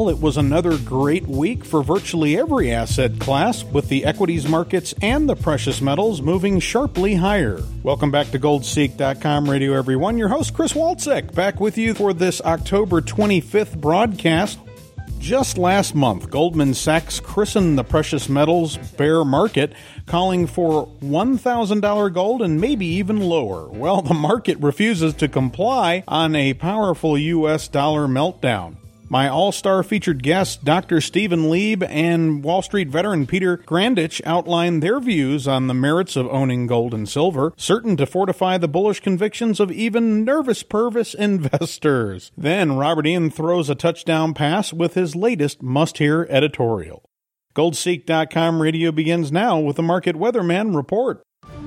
Well, it was another great week for virtually every asset class, with the equities markets and the precious metals moving sharply higher. Welcome back to GoldSeek.com Radio, everyone. Your host, Chris Walczek, back with you for this October 25th broadcast. Just last month, Goldman Sachs christened the precious metals bear market, calling for $1,000 gold and maybe even lower. Well, the market refuses to comply on a powerful U.S. dollar meltdown. My all-star featured guests, Dr. Stephen Lieb and Wall Street veteran Peter Grandich, outline their views on the merits of owning gold and silver, certain to fortify the bullish convictions of even nervous Purvis investors. Then Robert Ian throws a touchdown pass with his latest must-hear editorial. GoldSeek.com Radio begins now with the Market Weatherman Report.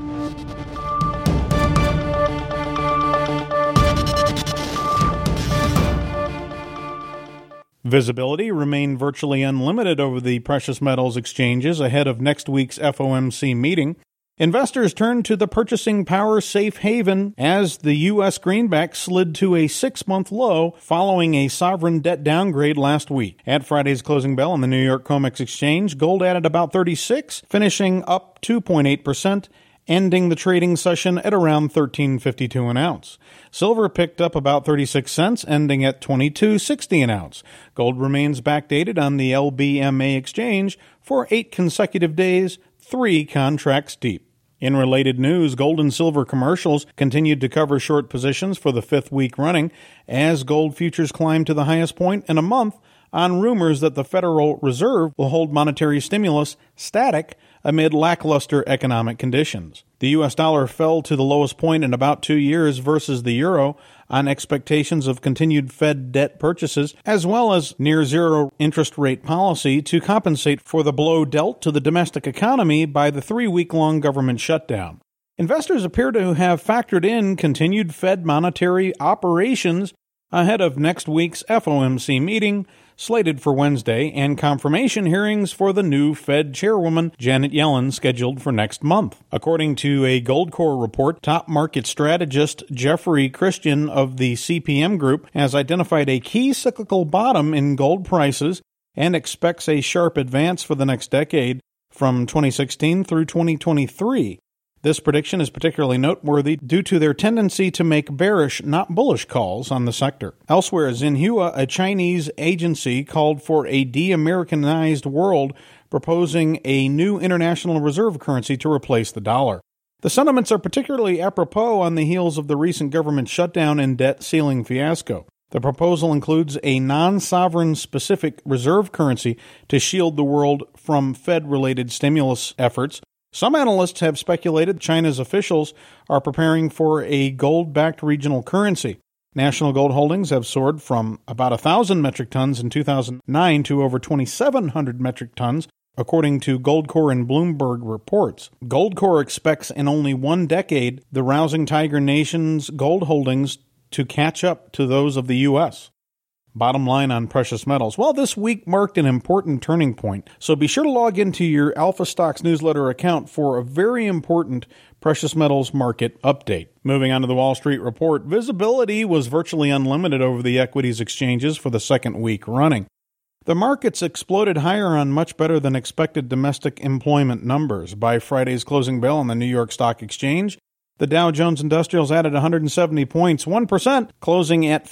Visibility remained virtually unlimited over the precious metals exchanges ahead of next week's FOMC meeting. Investors turned to the purchasing power safe haven as the U.S. greenback slid to a 6-month low following a sovereign debt downgrade last week. At Friday's closing bell on the New York COMEX exchange, gold added about 36, finishing up 2.8%. Ending the trading session at around $13.52 an ounce. Silver picked up about 36 cents, ending at $22.60 an ounce. Gold remains backdated on the LBMA exchange for 8 consecutive days, 3 contracts deep. In related news, gold and silver commercials continued to cover short positions for the 5th week running as gold futures climbed to the highest point in a month on rumors that the Federal Reserve will hold monetary stimulus static amid lackluster economic conditions. The U.S. dollar fell to the lowest point in about 2 years versus the euro on expectations of continued Fed debt purchases, as well as near-zero interest rate policy to compensate for the blow dealt to the domestic economy by the 3-week-long government shutdown. Investors appear to have factored in continued Fed monetary operations ahead of next week's FOMC meeting, slated for Wednesday, and confirmation hearings for the new Fed chairwoman, Janet Yellen, scheduled for next month. According to a Goldcore report, top market strategist Jeffrey Christian of the CPM Group has identified a key cyclical bottom in gold prices and expects a sharp advance for the next decade from 2016 through 2023. This prediction is particularly noteworthy due to their tendency to make bearish, not bullish calls on the sector. Elsewhere, Xinhua, a Chinese agency, called for a de-Americanized world, proposing a new international reserve currency to replace the dollar. The sentiments are particularly apropos on the heels of the recent government shutdown and debt ceiling fiasco. The proposal includes a non-sovereign specific reserve currency to shield the world from Fed-related stimulus efforts. Some analysts have speculated China's officials are preparing for a gold-backed regional currency. National gold holdings have soared from about 1,000 metric tons in 2009 to over 2,700 metric tons, according to Goldcore and Bloomberg reports. Goldcore expects in only 1 decade the rousing tiger nation's gold holdings to catch up to those of the U.S. Bottom line on precious metals. Well, this week marked an important turning point, so be sure to log into your Alpha Stocks newsletter account for a very important precious metals market update. Moving on to the Wall Street Report, visibility was virtually unlimited over the equities exchanges for the 2nd week running. The markets exploded higher on much better than expected domestic employment numbers. By Friday's closing bell on the New York Stock Exchange, the Dow Jones Industrials added 170 points, 1%, closing at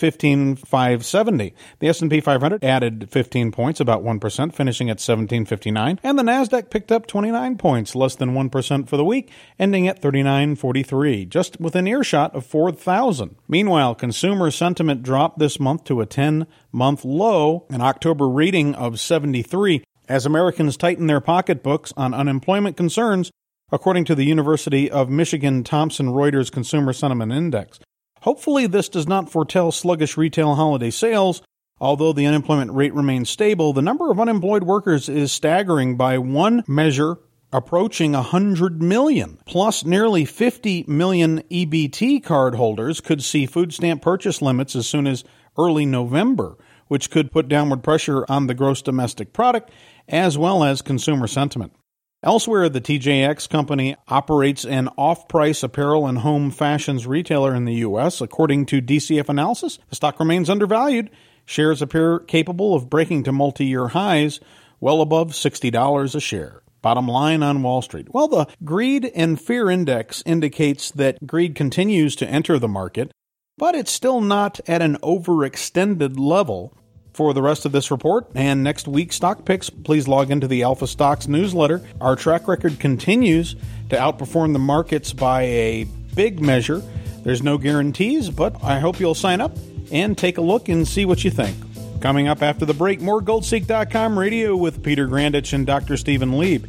15,570. The S&P 500 added 15 points, about 1%, finishing at 1759. And the Nasdaq picked up 29 points, less than 1% for the week, ending at 3943, just within earshot of 4,000. Meanwhile, consumer sentiment dropped this month to a 10-month low, an October reading of 73, as Americans tighten their pocketbooks on unemployment concerns, according to the University of Michigan Thomson Reuters Consumer Sentiment Index. Hopefully this does not foretell sluggish retail holiday sales. Although the unemployment rate remains stable, the number of unemployed workers is staggering by one measure, approaching 100 million. Plus, nearly 50 million EBT card holders could see food stamp purchase limits as soon as early November, which could put downward pressure on the gross domestic product as well as consumer sentiment. Elsewhere, the TJX company operates an off-price apparel and home fashions retailer in the U.S. According to DCF analysis, the stock remains undervalued, Shares appear capable of breaking to multi-year highs well above $60 a share. Bottom line on Wall Street. Well, the Greed and Fear Index indicates that greed continues to enter the market, but it's still not at an overextended level. For the rest of this report and next week's stock picks, please log into the Alpha Stocks newsletter. Our track record continues to outperform the markets by a big measure. There's no guarantees, but I hope you'll sign up and take a look and see what you think. Coming up after the break, more GoldSeek.com radio with Peter Grandich and Dr. Stephen Lieb.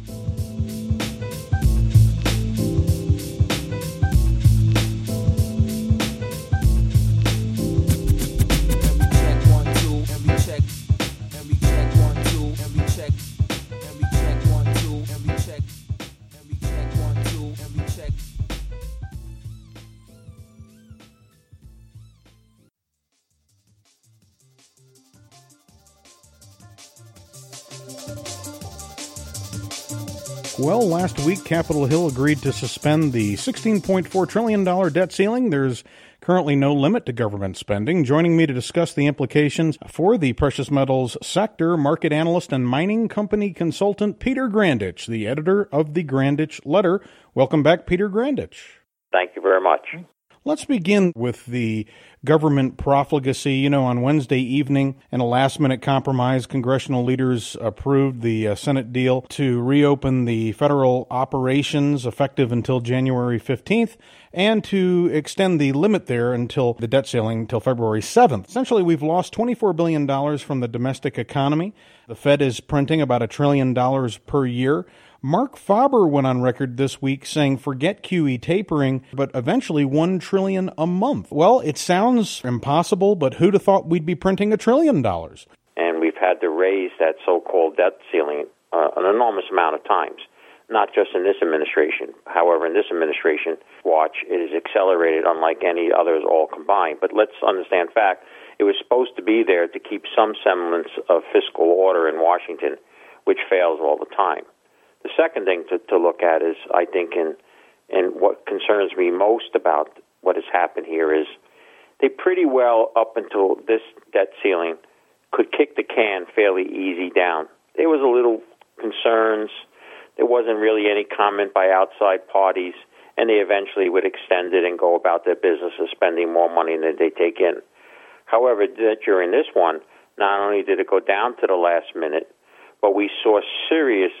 Well, last week, Capitol Hill agreed to suspend the $16.4 trillion debt ceiling. There's currently no limit to government spending. Joining me to discuss the implications for the precious metals sector, market analyst and mining company consultant Peter Grandich, the editor of the Grandich Letter. Welcome back, Peter Grandich. Thank you very much. Let's begin with the government profligacy. On Wednesday evening, in a last-minute compromise, congressional leaders approved the Senate deal to reopen the federal operations effective until January 15th and to extend the limit there until the debt ceiling until February 7th. Essentially, we've lost $24 billion from the domestic economy. The Fed is printing about $1 trillion per year. Mark Faber went on record this week saying forget QE tapering, but eventually $1 trillion a month. Well, it sounds impossible, but who'd have thought we'd be printing $1 trillion? And we've had to raise that so-called debt ceiling an enormous amount of times, not just in this administration. However, in this administration, watch, it is accelerated unlike any others all combined. But let's understand fact. It was supposed to be there to keep some semblance of fiscal order in Washington, which fails all the time. The second thing to look at is, I think, and what concerns me most about what has happened here is they pretty well, up until this debt ceiling, could kick the can fairly easy down. There was a little concerns. There wasn't really any comment by outside parties, and they eventually would extend it and go about their business of spending more money than they take in. However, during this one, not only did it go down to the last minute, but we saw serious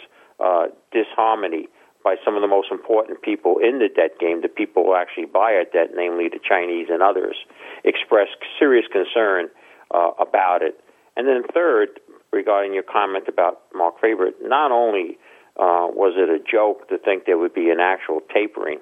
disharmony by some of the most important people in the debt game, the people who actually buy our debt, namely the Chinese and others, expressed serious concern about it. And then third, regarding your comment about Mark Faber, not only was it a joke to think there would be an actual tapering,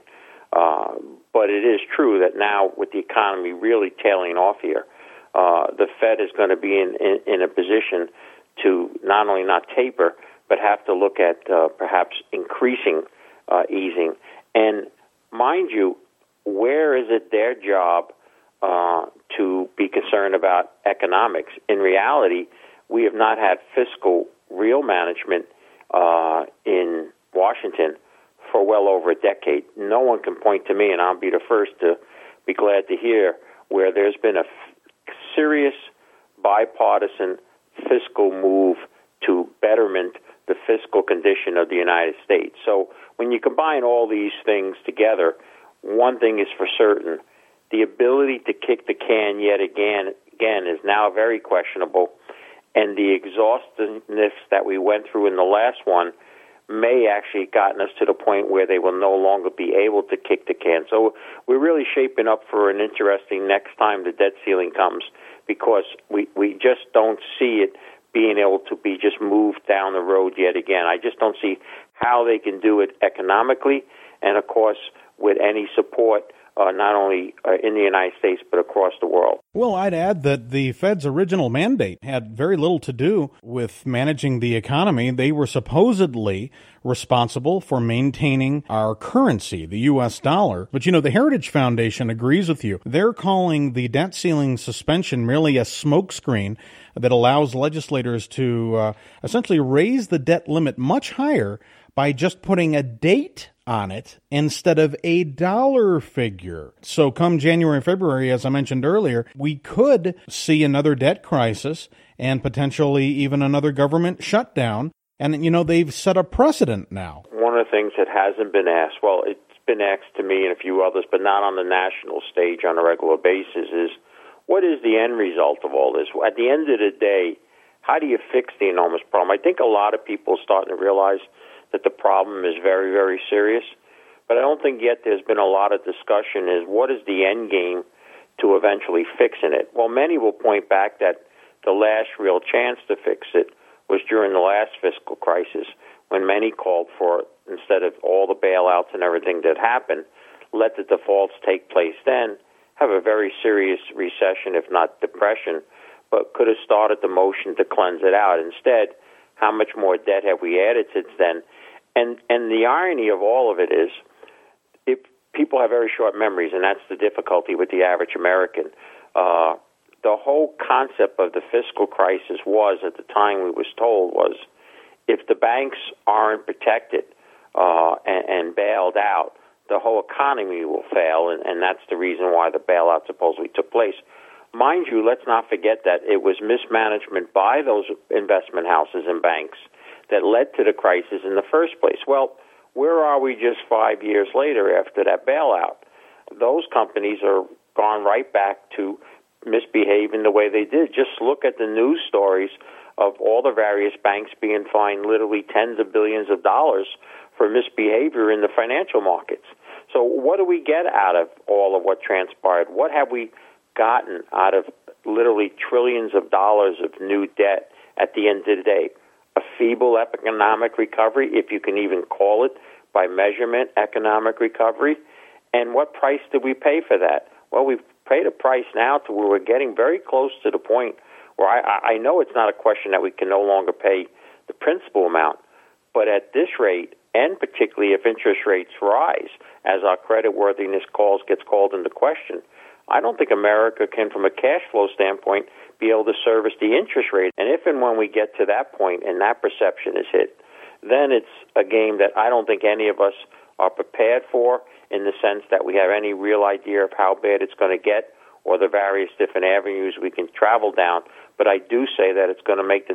but it is true that now with the economy really tailing off here, the Fed is going to be in a position to not only not taper, but have to look at perhaps increasing easing. And mind you, where is it their job to be concerned about economics? In reality, we have not had fiscal real management in Washington for well over a decade. No one can point to me, and I'll be the first to be glad to hear, where there's been a serious bipartisan fiscal move to betterment the fiscal condition of the United States. So when you combine all these things together, one thing is for certain: the ability to kick the can yet again is now very questionable, and the exhaustiveness that we went through in the last one may actually gotten us to the point where they will no longer be able to kick the can. So we're really shaping up for an interesting next time the debt ceiling comes, because we just don't see it being able to be just moved down the road yet again. I just don't see how they can do it economically, and of course with any support not only in the United States but across the world. Well, I'd add that the Fed's original mandate had very little to do with managing the economy. They were supposedly responsible for maintaining our currency, the U.S. dollar. But, the Heritage Foundation agrees with you. They're calling the debt ceiling suspension merely a smokescreen that allows legislators to essentially raise the debt limit much higher by just putting a date on it instead of a dollar figure. So come January, February, as I mentioned earlier, we could see another debt crisis and potentially even another government shutdown. And, they've set a precedent now. One of the things that hasn't been asked, well, it's been asked to me and a few others, but not on the national stage on a regular basis, is what is the end result of all this? At the end of the day, how do you fix the enormous problem? I think a lot of people are starting to realize that the problem is very, very serious, but I don't think yet there's been a lot of discussion is what is the end game to eventually fixing it? Well, many will point back that the last real chance to fix it was during the last fiscal crisis when many called for, instead of all the bailouts and everything that happened, let the defaults take place then, have a very serious recession, if not depression, but could have started the motion to cleanse it out. Instead, how much more debt have we added since then? And the irony of all of it is, if people have very short memories, and that's the difficulty with the average American, the whole concept of the fiscal crisis was, at the time we was told, was if the banks aren't protected and bailed out, the whole economy will fail, and that's the reason why the bailout supposedly took place. Mind you, let's not forget that it was mismanagement by those investment houses and banks that led to the crisis in the first place. Well, where are we just 5 years later after that bailout? Those companies are gone right back to misbehaving the way they did. Just look at the news stories of all the various banks being fined literally tens of billions of dollars for misbehavior in the financial markets. So what do we get out of all of what transpired? What have we gotten out of literally trillions of dollars of new debt at the end of the day? A feeble economic recovery, if you can even call it by measurement economic recovery. And what price did we pay for that? Well, we've paid a price now to where we're getting very close to the point where I know it's not a question that we can no longer pay the principal amount, but at this rate, and particularly if interest rates rise as our creditworthiness gets called into question, I don't think America can, from a cash flow standpoint, be able to service the interest rate. And if and when we get to that point and that perception is hit, then it's a game that I don't think any of us are prepared for, in the sense that we have any real idea of how bad it's going to get or the various different avenues we can travel down. But I do say that it's going to make the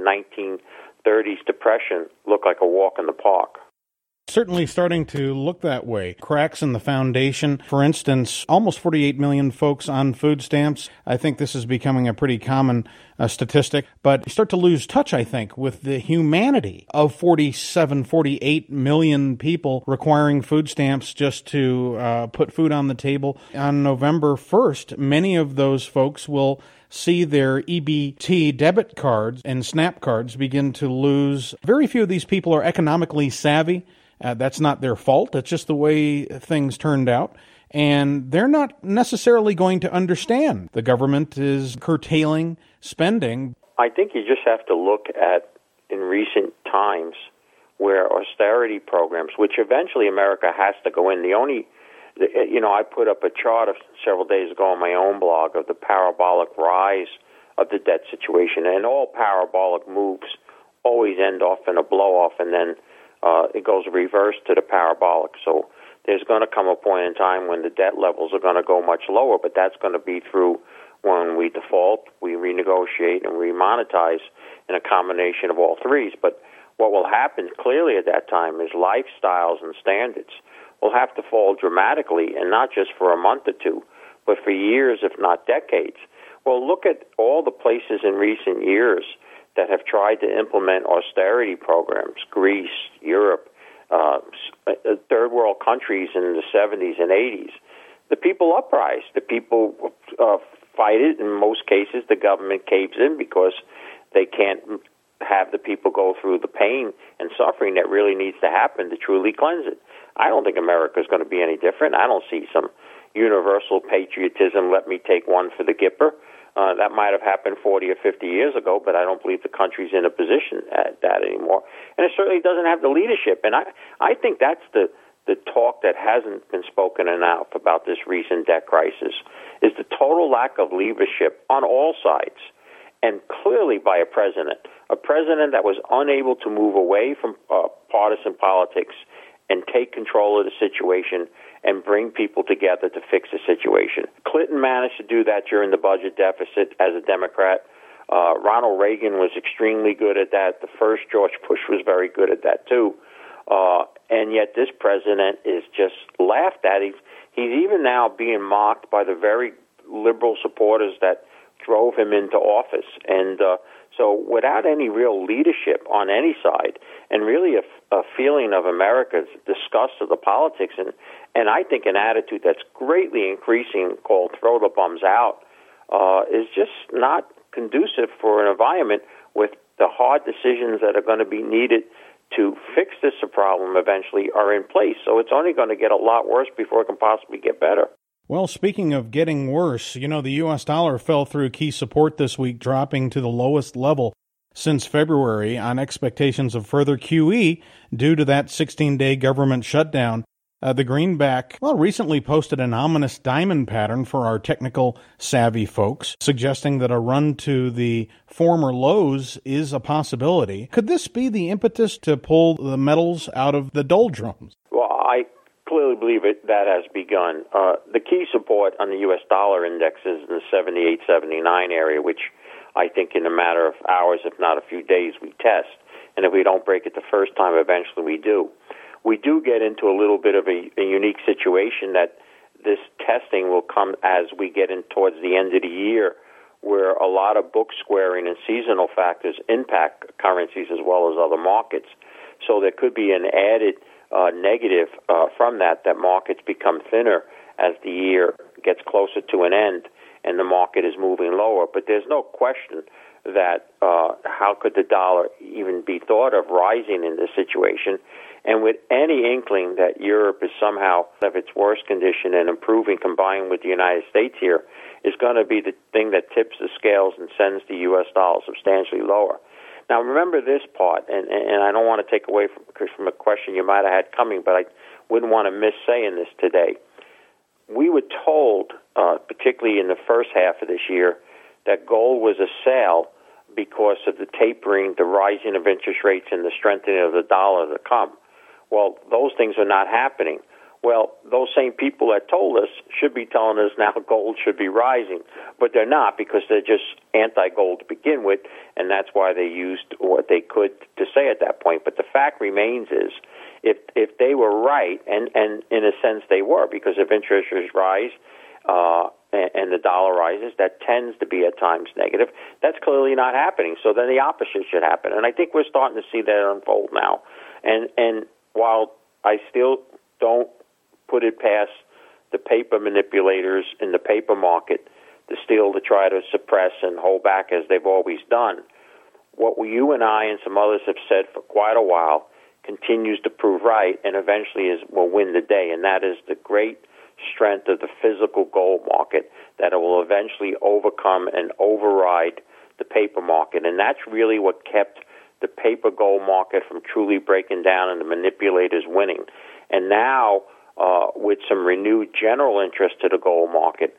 1930s depression look like a walk in the park. Certainly starting to look that way. Cracks in the foundation. For instance, almost 48 million folks on food stamps. I think this is becoming a pretty common statistic. But you start to lose touch, I think, with the humanity of 48 million people requiring food stamps just to put food on the table. On November 1st, many of those folks will see their EBT debit cards and SNAP cards begin to lose. Very few of these people are economically savvy. That's not their fault. It's just the way things turned out. And they're not necessarily going to understand. The government is curtailing spending. I think you just have to look at, in recent times, where austerity programs, which eventually America has to go in. I put up a chart several days ago on my own blog of the parabolic rise of the debt situation. And all parabolic moves always end off in a blow-off, and then it goes reverse to the parabolic. So there's going to come a point in time when the debt levels are going to go much lower, but that's going to be through when we default, we renegotiate, and remonetize in a combination of all threes. But what will happen clearly at that time is lifestyles and standards will have to fall dramatically, and not just for a month or two, but for years, if not decades. Well, look at all the places in recent years that have tried to implement austerity programs: Greece, Europe, third world countries in the 70s and 80s. The people uprise. The people fight it. In most cases, the government caves in because they can't have the people go through the pain and suffering that really needs to happen to truly cleanse it. I don't think America is going to be any different. I don't see some universal patriotism, let me take one for the Gipper. That might have happened 40 or 50 years ago, but I don't believe the country's in a position at that anymore. And it certainly doesn't have the leadership. And I think that's the talk that hasn't been spoken enough about this recent debt crisis, is the total lack of leadership on all sides, and clearly by a president that was unable to move away from partisan politics and take control of the situation and bring people together to fix the situation. Clinton managed to do that during the budget deficit as a Democrat. Ronald Reagan was extremely good at that. The first George Bush was very good at that too. And yet this president is just laughed at. He's even now being mocked by the very liberal supporters that drove him into office. And so without any real leadership on any side, and really a feeling of America's disgust of the politics, and I think an attitude that's greatly increasing called throw the bums out, is just not conducive for an environment with the hard decisions that are going to be needed to fix this problem eventually are in place. So it's only going to get a lot worse before it can possibly get better. Well, speaking of getting worse, the U.S. dollar fell through key support this week, dropping to the lowest level since February on expectations of further QE due to that 16-day government shutdown. The greenback, recently posted an ominous diamond pattern for our technical savvy folks, suggesting that a run to the former lows is a possibility. Could this be the impetus to pull the metals out of the doldrums? Well, I clearly believe that has begun. The key support on the U.S. dollar index is in the 78, 79 area, which I think in a matter of hours, if not a few days, we test. And if we don't break it the first time, eventually we do. We do get into a little bit of a unique situation that this testing will come as we get in towards the end of the year, where a lot of book squaring and seasonal factors impact currencies as well as other markets. So there could be an added negative from that markets become thinner as the year gets closer to an end and the market is moving lower. But there's no question that how could the dollar even be thought of rising in this situation? And with any inkling that Europe is somehow of its worst condition and improving combined with the United States here is going to be the thing that tips the scales and sends the U.S. dollar substantially lower. Now, remember this part, and I don't want to take away from a question you might have had coming, but I wouldn't want to miss saying this today. We were told, particularly in the first half of this year, that gold was a sale because of the tapering, the rising of interest rates, and the strengthening of the dollar to come. Well, those things are not happening. Well, those same people that told us should be telling us now gold should be rising, but they're not because they're just anti-gold to begin with, and that's why they used what they could to say at that point. But the fact remains is if they were right, and in a sense they were, because if interest rates rise and the dollar rises, that tends to be at times negative. That's clearly not happening, so then the opposite should happen. And I think we're starting to see that unfold now. And while I still don't put it past the paper manipulators in the paper market to try to suppress and hold back as they've always done, what you and I and some others have said for quite a while continues to prove right and eventually will win the day, and that is the great strength of the physical gold market, that it will eventually overcome and override the paper market. And that's really what kept the paper gold market from truly breaking down and the manipulators winning. And now, with some renewed general interest to the gold market,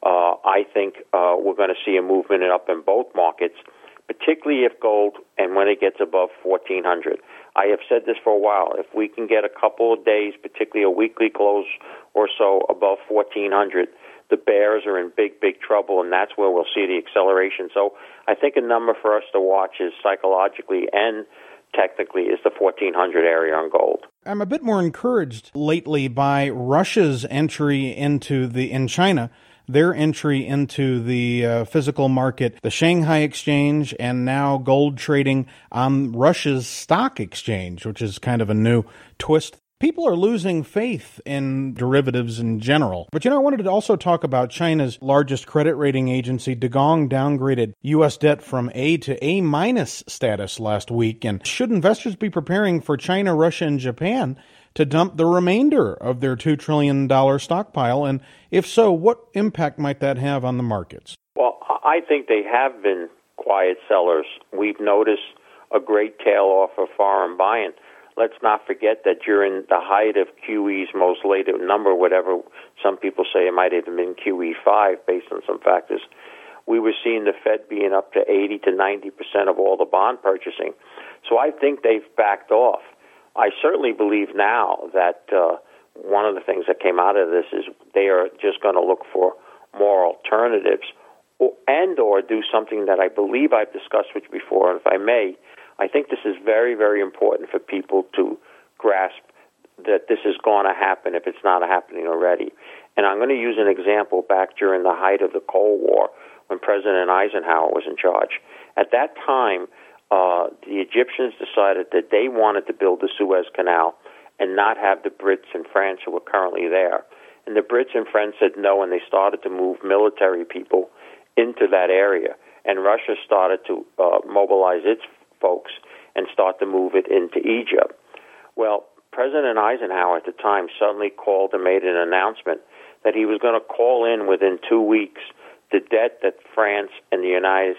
I think we're going to see a movement up in both markets, particularly if gold and when it gets above 1,400. I have said this for a while. If we can get a couple of days, particularly a weekly close or so, above 1,400, the bears are in big, big trouble, and that's where we'll see the acceleration. So I think a number for us to watch is psychologically and technically is the 1,400 area on gold. I'm a bit more encouraged lately by Russia's entry in China, their entry into the physical market, the Shanghai Exchange, and now gold trading on Russia's stock exchange, which is kind of a new twist. People are losing faith in derivatives in general. But, I wanted to also talk about China's largest credit rating agency. Degong downgraded U.S. debt from A to A- status last week. And should investors be preparing for China, Russia, and Japan to dump the remainder of their $2 trillion stockpile? And if so, what impact might that have on the markets? Well, I think they have been quiet sellers. We've noticed a great tail-off of foreign buying. Let's not forget that during the height of QE's most latest number, whatever some people say it might have been QE5 based on some factors, we were seeing the Fed being up to 80 to 90% of all the bond purchasing. So I think they've backed off. I certainly believe now that one of the things that came out of this is they are just going to look for more alternatives or do something that I believe I've discussed with you before. And if I may, I think this is very, very important for people to grasp that this is going to happen if it's not happening already. And I'm going to use an example back during the height of the Cold War when President Eisenhower was in charge. At that time, the Egyptians decided that they wanted to build the Suez Canal and not have the Brits and France who were currently there. And the Brits and France said no, and they started to move military people into that area. And Russia started to mobilize its folks and start to move it into Egypt. Well, President Eisenhower at the time suddenly called and made an announcement that he was going to call in within 2 weeks the debt that France and the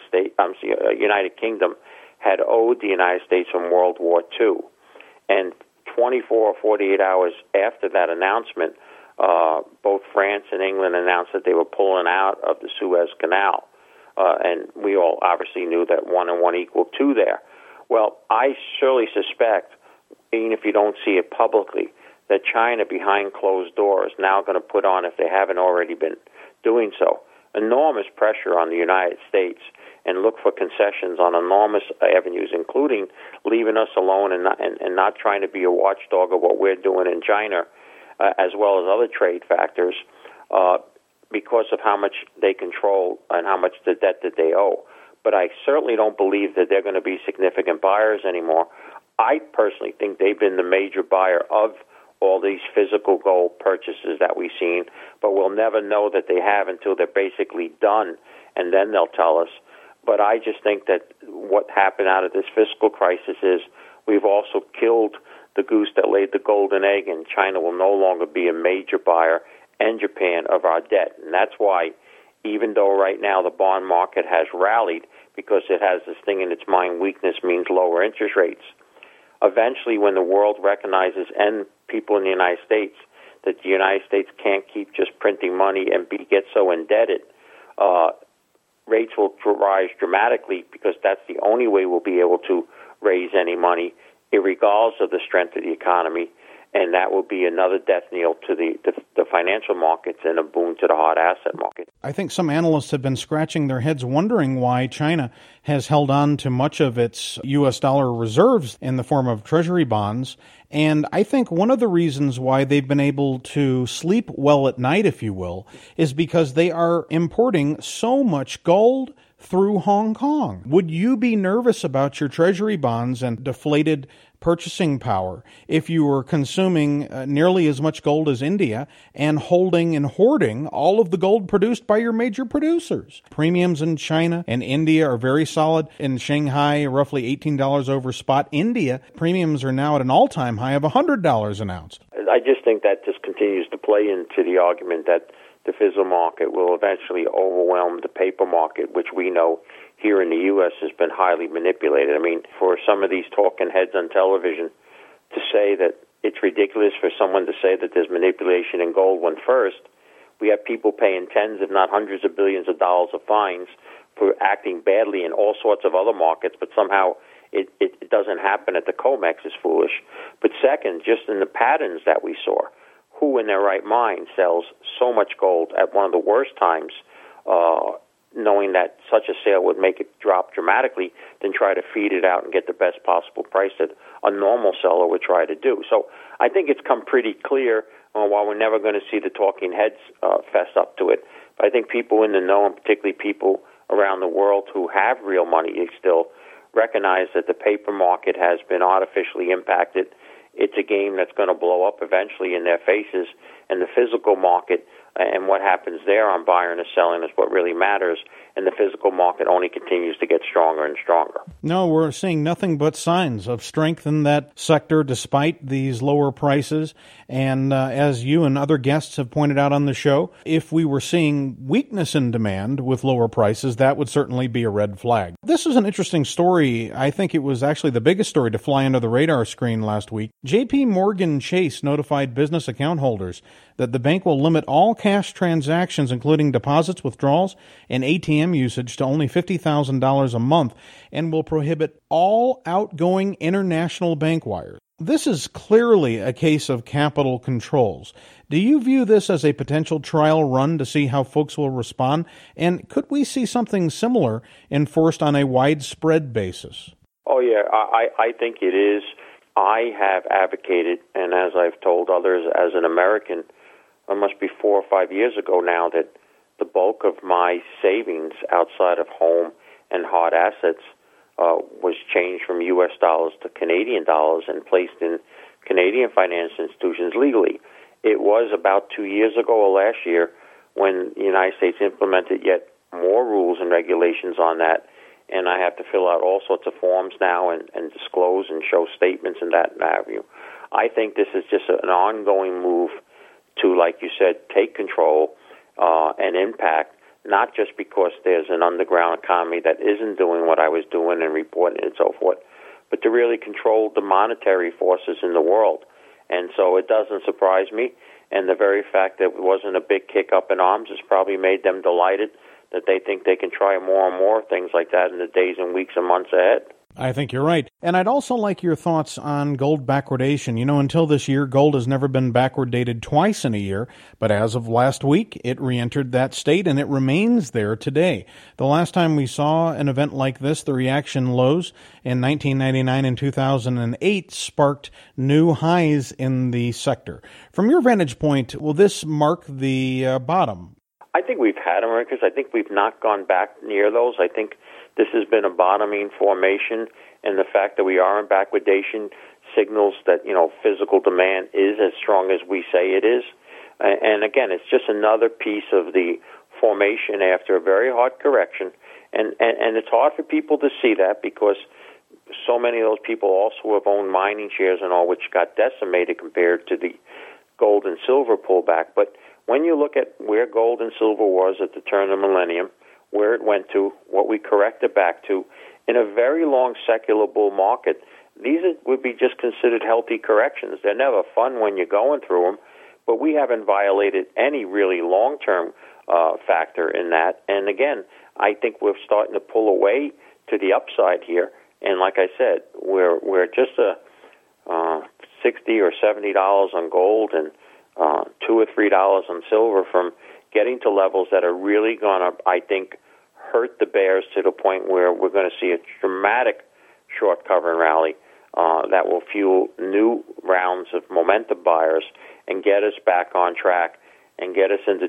United Kingdom had owed the United States from World War II. And 24 or 48 hours after that announcement, both France and England announced that they were pulling out of the Suez Canal. And we all obviously knew that 1 and 1 equaled 2 there. Well, I surely suspect, even if you don't see it publicly, that China, behind closed doors, now going to put on, if they haven't already been doing so, enormous pressure on the United States and look for concessions on enormous avenues, including leaving us alone and not trying to be a watchdog of what we're doing in China, as well as other trade factors, because of how much they control and how much the debt that they owe. But I certainly don't believe that they're going to be significant buyers anymore. I personally think they've been the major buyer of all these physical gold purchases that we've seen, but we'll never know that they have until they're basically done, and then they'll tell us. But I just think that what happened out of this fiscal crisis is we've also killed the goose that laid the golden egg, and China will no longer be a major buyer, and Japan, of our debt. And that's why, even though right now the bond market has rallied because it has this thing in its mind, weakness means lower interest rates, eventually when the world recognizes, and people in the United States, that the United States can't keep just printing money and get so indebted, rates will rise dramatically, because that's the only way we'll be able to raise any money, irregardless of the strength of the economy, and that will be another death knell to the financial markets and a boon to the hard asset market. I think some analysts have been scratching their heads wondering why China has held on to much of its U.S. dollar reserves in the form of treasury bonds. And I think one of the reasons why they've been able to sleep well at night, if you will, is because they are importing so much gold through Hong Kong. Would you be nervous about your treasury bonds and deflated purchasing power if you were consuming nearly as much gold as India and holding and hoarding all of the gold produced by your major producers? Premiums in China and India are very solid. In Shanghai, roughly $18 over spot. India, premiums are now at an all-time high of $100 an ounce. I just think that just continues to play into the argument that the physical market will eventually overwhelm the paper market, which we know here in the U.S. has been highly manipulated. I mean, for some of these talking heads on television to say that it's ridiculous for someone to say that there's manipulation in gold, when first we have people paying tens, if not hundreds of billions of dollars of fines for acting badly in all sorts of other markets, but somehow it doesn't happen at the COMEX is foolish. But second, just in the patterns that we saw, who in their right mind sells so much gold at one of the worst times, knowing that such a sale would make it drop dramatically, then try to feed it out and get the best possible price that a normal seller would try to do. So I think it's come pretty clear, while we're never going to see the talking heads fess up to it. But I think people in the know, and particularly people around the world who have real money, still recognize that the paper market has been artificially impacted. It's a game that's going to blow up eventually in their faces, and the physical market and what happens there on buying and selling is what really matters, and the physical market only continues to get stronger and stronger. No, we're seeing nothing but signs of strength in that sector despite these lower prices. And as you and other guests have pointed out on the show, if we were seeing weakness in demand with lower prices, that would certainly be a red flag. This is an interesting story. I think it was actually the biggest story to fly under the radar screen last week. JP Morgan Chase notified business account holders that the bank will limit all cash transactions, including deposits, withdrawals, and ATM usage, to only $50,000 a month, and will prohibit all outgoing international bank wires. This is clearly a case of capital controls. Do you view this as a potential trial run to see how folks will respond? And could we see something similar enforced on a widespread basis? Oh, yeah, I think it is. I have advocated, and as I've told others as an American, it must be 4 or 5 years ago now, that the bulk of my savings outside of home and hard assets was changed from U.S. dollars to Canadian dollars and placed in Canadian financial institutions legally. It was about 2 years ago or last year when the United States implemented yet more rules and regulations on that, and I have to fill out all sorts of forms now and disclose and show statements and that and have you. I think this is just an ongoing move to, like you said, take control and impact, not just because there's an underground economy that isn't doing what I was doing and reporting and so forth, but to really control the monetary forces in the world. And so it doesn't surprise me, and the very fact that it wasn't a big kick up in arms has probably made them delighted that they think they can try more and more things like that in the days and weeks and months ahead. I think you're right. And I'd also like your thoughts on gold backwardation. You know, until this year, gold has never been backward dated twice in a year, but as of last week, it re-entered that state, and it remains there today. The last time we saw an event like this, the reaction lows in 1999 and 2008 sparked new highs in the sector. From your vantage point, will this mark the bottom? I think we've had them, because I think we've not gone back near those. I think this has been a bottoming formation, and the fact that we are in backwardation signals that, physical demand is as strong as we say it is. And again, it's just another piece of the formation after a very hard correction. And it's hard for people to see that because so many of those people also have owned mining shares and all, which got decimated compared to the gold and silver pullback. But when you look at where gold and silver was at the turn of the millennium, where it went to, what we corrected back to, in a very long secular bull market, these would be just considered healthy corrections. They're never fun when you're going through them, but we haven't violated any really long-term factor in that. And again, I think we're starting to pull away to the upside here. And like I said, we're just $60 or $70 on gold and $2 or $3 on silver from getting to levels that are really going to, I think, hurt the bears to the point where we're going to see a dramatic short covering rally that will fuel new rounds of momentum buyers and get us back on track and get us into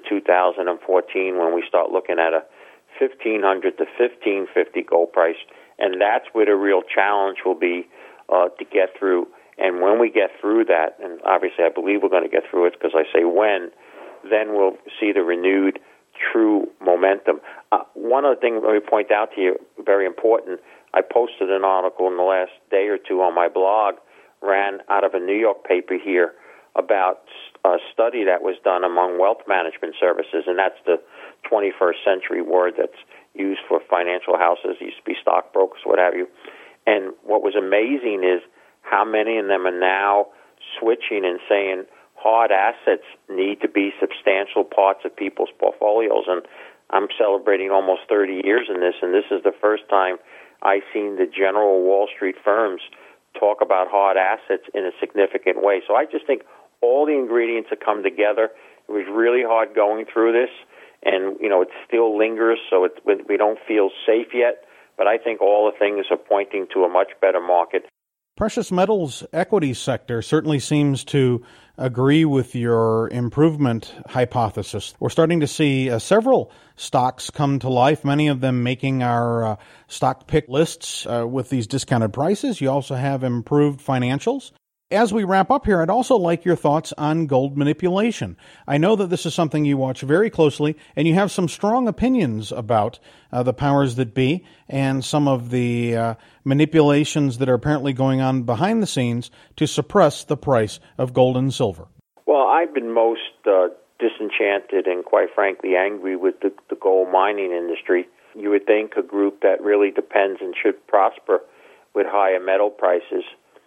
2014 when we start looking at a $1,500 to $1,550 gold price. And that's where the real challenge will be to get through. And when we get through that, and obviously I believe we're going to get through it because I say when, then we'll see the renewed true momentum. One other thing let me point out to you, very important, I posted an article in the last day or two on my blog, ran out of a New York paper here, about a study that was done among wealth management services, and that's the 21st century word that's used for financial houses, used to be stockbrokers, what have you. And what was amazing is how many of them are now switching and saying hard assets need to be substantial parts of people's portfolios. And I'm celebrating almost 30 years in this, and this is the first time I've seen the general Wall Street firms talk about hard assets in a significant way. So I just think all the ingredients have come together. It was really hard going through this, and, it still lingers, so we don't feel safe yet. But I think all the things are pointing to a much better market. Precious metals equity sector certainly seems to agree with your improvement hypothesis. We're starting to see several stocks come to life, many of them making our stock pick lists with these discounted prices. You also have improved financials. As we wrap up here, I'd also like your thoughts on gold manipulation. I know that this is something you watch very closely, and you have some strong opinions about the powers that be and some of the manipulations that are apparently going on behind the scenes to suppress the price of gold and silver. Well, I've been most disenchanted and, quite frankly, angry with the gold mining industry. You would think a group that really depends and should prosper with higher metal prices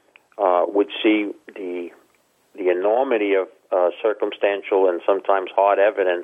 would see the enormity of circumstantial and sometimes hard evidence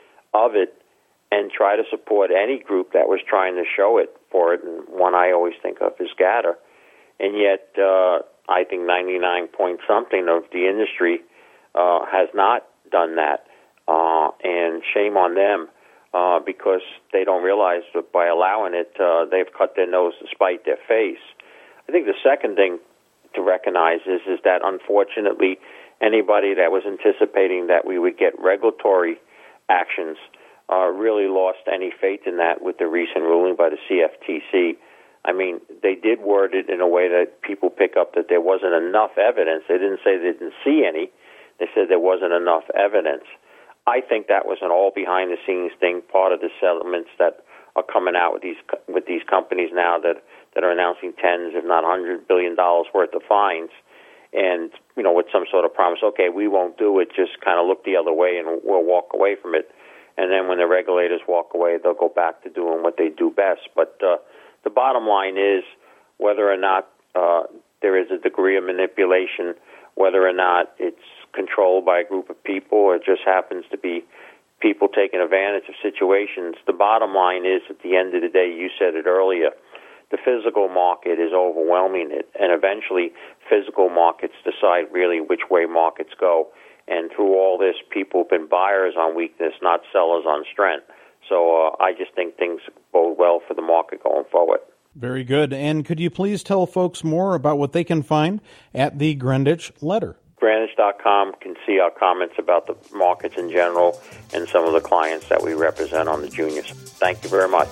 of it and try to support any group that was trying to show it for it. And one I always think of is Gatter. And yet I think 99 point something of the industry has not done that, and shame on them because they don't realize that by allowing it, they've cut their nose to spite their face. I think the second thing to recognize is that unfortunately anybody that was anticipating that we would get regulatory actions really lost any faith in that with the recent ruling by the CFTC. I mean, they did word it in a way that people pick up that there wasn't enough evidence. They didn't say they didn't see any. They said there wasn't enough evidence. I think that was an all behind-the-scenes thing, part of the settlements that are coming out with these companies now that are announcing tens, if not $100 billion worth of fines, and with some sort of promise, okay, we won't do it, just kind of look the other way and we'll walk away from it. And then when the regulators walk away, they'll go back to doing what they do best. But the bottom line is whether or not there is a degree of manipulation, whether or not it's controlled by a group of people or it just happens to be people taking advantage of situations, the bottom line is at the end of the day, you said it earlier, the physical market is overwhelming it, and eventually physical markets decide really which way markets go. And through all this, people have been buyers on weakness, not sellers on strength. So I just think things bode well for the market going forward. Very good. And could you please tell folks more about what they can find at the Greenwich Letter? Greenwich.com can see our comments about the markets in general and some of the clients that we represent on the juniors. Thank you very much.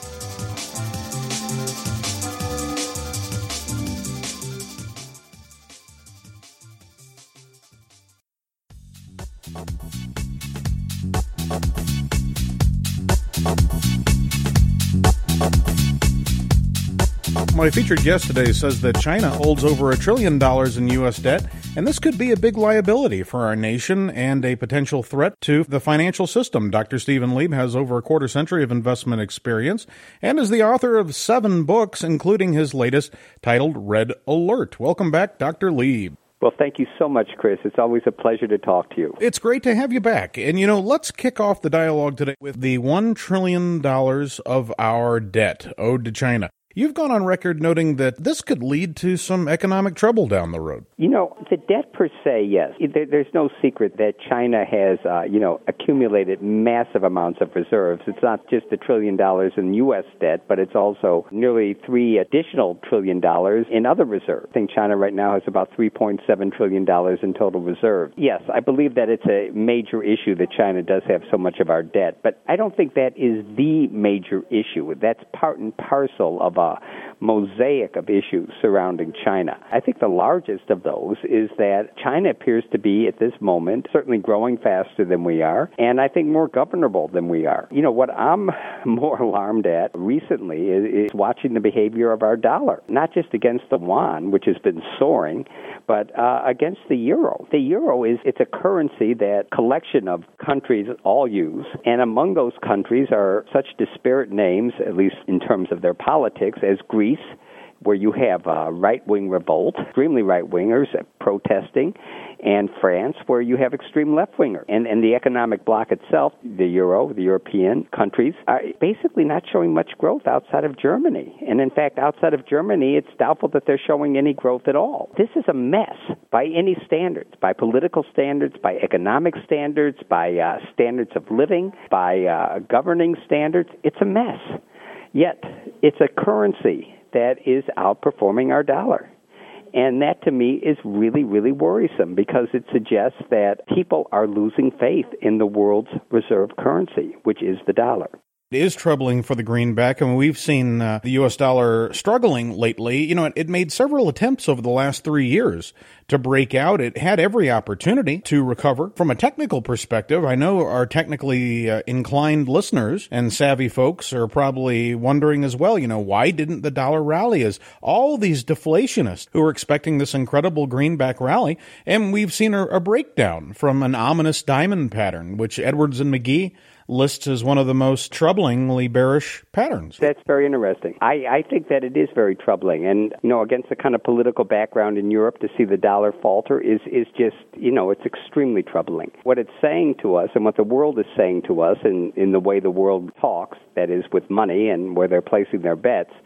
My featured guest today says that China holds over $1 trillion in U.S. debt, and this could be a big liability for our nation and a potential threat to the financial system. Dr. Stephen Lieb has over a quarter century of investment experience and is the author of 7 books, including his latest titled Red Alert. Welcome back, Dr. Lieb. Well, thank you so much, Chris. It's always a pleasure to talk to you. It's great to have you back. And, let's kick off the dialogue today with the $1 trillion of our debt owed to China. You've gone on record noting that this could lead to some economic trouble down the road. The debt per se, yes. There's no secret that China has, accumulated massive amounts of reserves. It's not just $1 trillion in U.S. debt, but it's also nearly $3 additional trillion in other reserves. I think China right now has about $3.7 trillion in total reserves. Yes, I believe that it's a major issue that China does have so much of our debt, but I don't think that is the major issue. That's part and parcel of a mosaic of issues surrounding China. I think the largest of those is that China appears to be, at this moment, certainly growing faster than we are, and I think more governable than we are. What I'm more alarmed at recently is watching the behavior of our dollar, not just against the yuan, which has been soaring, but against the euro. The euro it's a currency that collection of countries all use, and among those countries are such disparate names, at least in terms of their politics, as Greece, where you have right-wing revolt, extremely right-wingers protesting, and France, where you have extreme left-wingers. And the economic bloc itself, the euro, the European countries, are basically not showing much growth outside of Germany. And in fact, outside of Germany, it's doubtful that they're showing any growth at all. This is a mess by any standards, by political standards, by economic standards, by standards of living, by governing standards. It's a mess. Yet, it's a currency that is outperforming our dollar. And that, to me, is really, really worrisome because it suggests that people are losing faith in the world's reserve currency, which is the dollar. It is troubling for the greenback. I mean, we've seen the U.S. dollar struggling lately. It made several attempts over the last 3 years to break out. It had every opportunity to recover. From a technical perspective, I know our technically inclined listeners and savvy folks are probably wondering as well, why didn't the dollar rally as all these deflationists who were expecting this incredible greenback rally? And we've seen a breakdown from an ominous diamond pattern, which Edwards and McGee lists as one of the most troublingly bearish patterns. That's very interesting. I think that it is very troubling. And, against the kind of political background in Europe, to see the dollar falter is just, it's extremely troubling. What it's saying to us and what the world is saying to us in the way the world talks, that is with money and where they're placing their bets,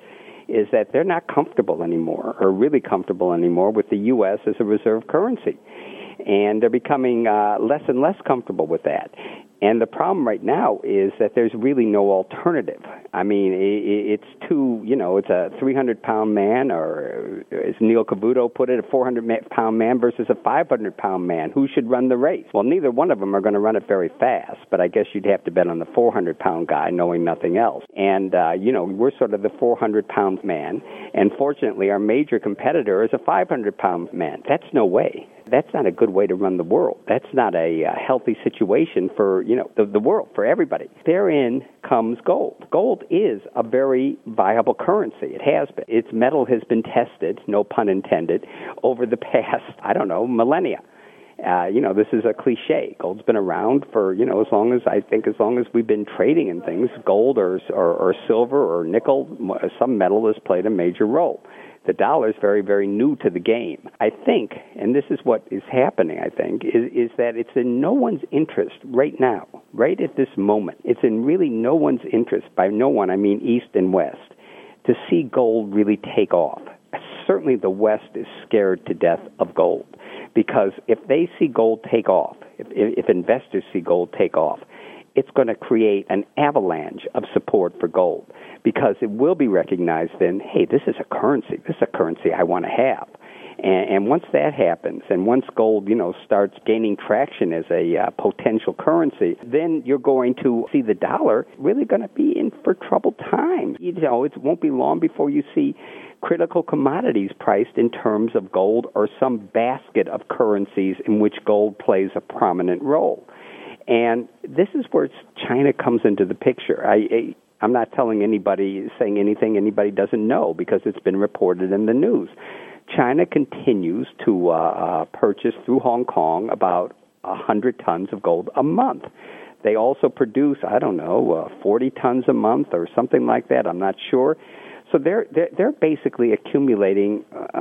is that they're not comfortable anymore, or really comfortable anymore, with the U.S. as a reserve currency. And they're becoming less and less comfortable with that. And the problem right now is that there's really no alternative. I mean, it's it's a 300-pound man, or as Neil Cavuto put it, a 400-pound man versus a 500-pound man. Who should run the race? Well, neither one of them are going to run it very fast, but I guess you'd have to bet on the 400-pound guy, knowing nothing else. And, we're sort of the 400-pound man, and fortunately our major competitor is a 500-pound man. That's no way. That's not a good way to run the world. That's not a healthy situation for, the world, for everybody. Therein comes gold. Gold is a very viable currency. It has been. Its metal has been tested, no pun intended, over the past, millennia. This is a cliche. Gold's been around for, as long as we've been trading in things, gold or silver or nickel, some metal has played a major role. The dollar is very, very new to the game. I think, and this is what is happening, I think, is that it's in no one's interest right now, right at this moment. It's in really no one's interest, by no one, I mean East and West, to see gold really take off. Certainly the West is scared to death of gold, because if they see gold take off, if investors see gold take off, it's going to create an avalanche of support for gold, because it will be recognized then, hey, this is a currency. This is a currency I want to have. And once that happens, and once gold, starts gaining traction as a potential currency, then you're going to see the dollar really going to be in for troubled times. It won't be long before you see critical commodities priced in terms of gold, or some basket of currencies in which gold plays a prominent role. And this is where China comes into the picture. I'm not saying anything anybody doesn't know, because it's been reported in the news. China continues to purchase through Hong Kong about 100 tons of gold a month. They also produce, 40 tons a month or something like that. I'm not sure. So they're basically accumulating,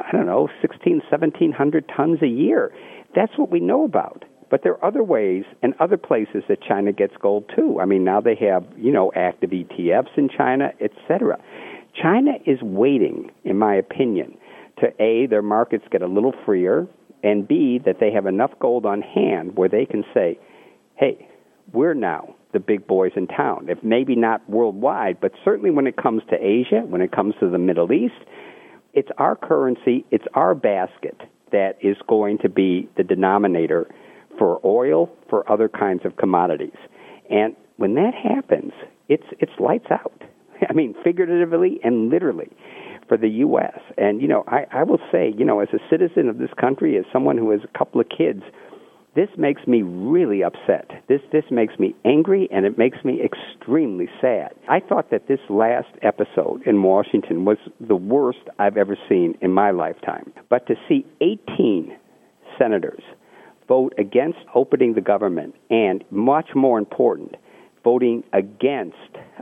1,700 tons a year. That's what we know about. But there are other ways and other places that China gets gold too. I mean, now they have, active ETFs in China, etc. China is waiting, in my opinion, to A, their markets get a little freer, and B, that they have enough gold on hand where they can say, hey, we're now the big boys in town. If maybe not worldwide, but certainly when it comes to Asia, when it comes to the Middle East, it's our currency, it's our basket that is going to be the denominator for oil, for other kinds of commodities. And when that happens, it's lights out. I mean, figuratively and literally, for the U.S. And, I will say, as a citizen of this country, as someone who has a couple of kids, this makes me really upset. This makes me angry, and it makes me extremely sad. I thought that this last episode in Washington was the worst I've ever seen in my lifetime. But to see 18 senators vote against opening the government, and much more important, voting against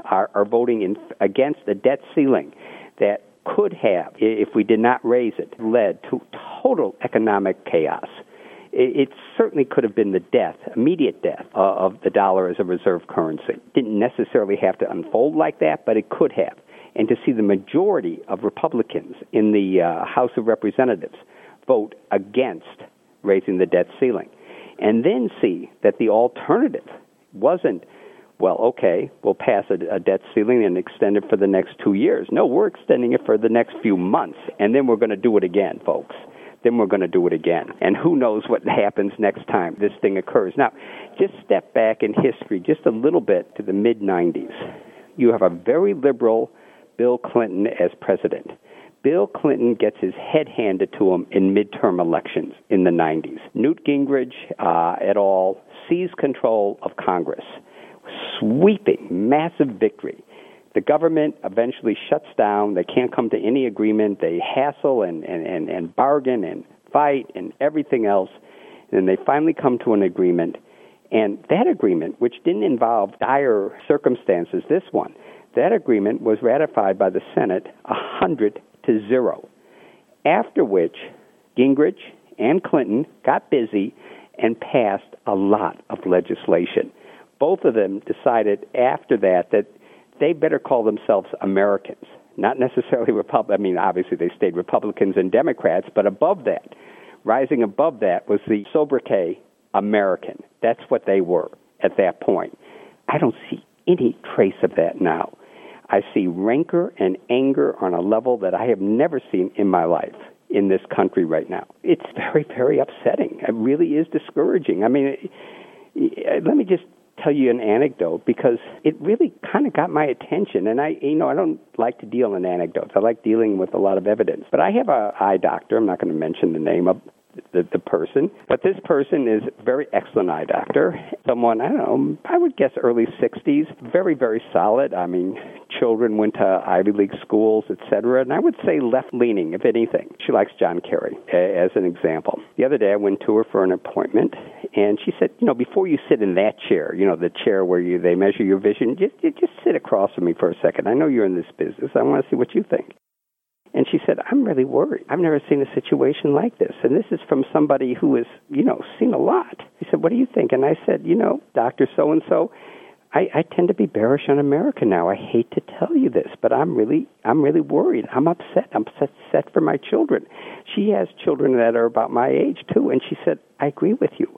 the debt ceiling that could have, if we did not raise it, led to total economic chaos. It certainly could have been the immediate death of the dollar as a reserve currency. Didn't necessarily have to unfold like that, but it could have. And to see the majority of Republicans in the House of Representatives vote against raising the debt ceiling, and then see that the alternative wasn't, well, okay, we'll pass a debt ceiling and extend it for the next 2 years. No, we're extending it for the next few months, and then we're going to do it again, folks. Then we're going to do it again. And who knows what happens next time this thing occurs. Now, just step back in history just a little bit to the mid-'90s. You have a very liberal Bill Clinton as president. Bill Clinton gets his head handed to him in midterm elections in the 90s. Newt Gingrich et al. Seized control of Congress. Sweeping, massive victory. The government eventually shuts down. They can't come to any agreement. They hassle and bargain and fight and everything else. And then they finally come to an agreement. And that agreement, which didn't involve dire circumstances, that agreement was ratified by the Senate 100-0. After which, Gingrich and Clinton got busy and passed a lot of legislation. Both of them decided after that they better call themselves Americans. not necessarily Republican. I mean, obviously they stayed Republicans and Democrats, but above that, rising above that was the sobriquet American. That's what they were at that point. I don't see any trace of that now. I see rancor and anger on a level that I have never seen in my life in this country right now. It's very, very upsetting. It really is discouraging. I mean, let me just tell you an anecdote because it really kind of got my attention. And I don't like to deal in anecdotes. I like dealing with a lot of evidence. But I have an eye doctor. I'm not going to mention the name of the person, but this person is a very excellent eye doctor. Someone, I don't know, I would guess early 60s, very, very solid. I mean, children went to Ivy League schools, etc., and I would say left-leaning, if anything. She likes John Kerry, as an example. The other day I went to her for an appointment, and she said, before you sit in that chair, the chair where they measure your vision, just sit across from me for a second. I know you're in this business. I want to see what you think. And she said, I'm really worried. I've never seen a situation like this. And this is from somebody who has, seen a lot. She said, what do you think? And I said, Dr. So-and-so, I tend to be bearish on America now. I hate to tell you this, but I'm really worried. I'm upset. I'm upset for my children. She has children that are about my age, too. And she said, I agree with you.